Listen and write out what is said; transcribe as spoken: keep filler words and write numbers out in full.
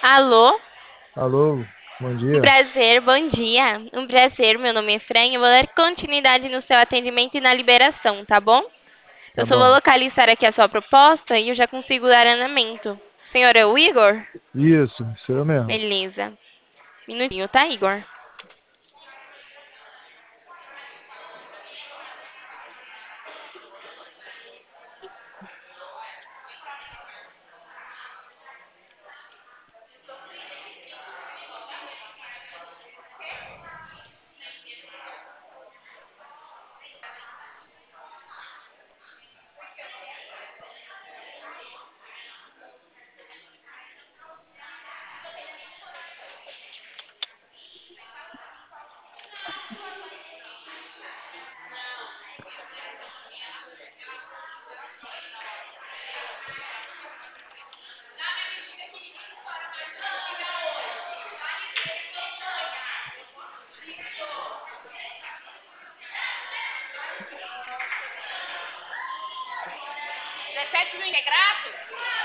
Alô? Alô, bom Um dia. prazer, bom dia. Um prazer, meu nome é Fran. Eu vou dar continuidade no seu atendimento e na liberação, tá bom? Eu Tá só vou bom. localizar aqui a sua proposta e eu já consigo dar andamento. O senhor é o Igor? Isso, sou eu mesmo. Beleza. Minutinho, tá, Igor? dezessete mil integrados?